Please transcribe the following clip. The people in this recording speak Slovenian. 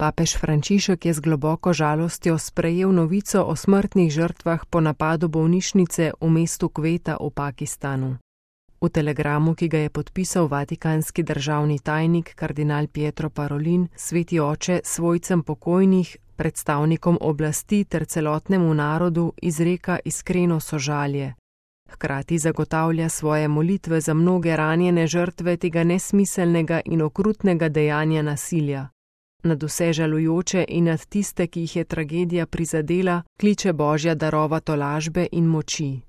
Papež Frančišek je z globoko žalostjo sprejel novico o smrtnih žrtvah po napadu bolnišnice v mestu Kveta v Pakistanu. V telegramu, ki ga je podpisal vatikanski državni tajnik kardinal Pietro Parolin, sveti oče svojcem pokojnih, predstavnikom oblasti ter celotnemu narodu izreka iskreno sožalje. Hkrati zagotavlja svoje molitve za mnoge ranjene žrtve tega nesmiselnega in okrutnega dejanja nasilja. Nadvse žalujoče in nad tiste, ki jih je tragedija prizadela, kliče Božja darova tolažbe in moči.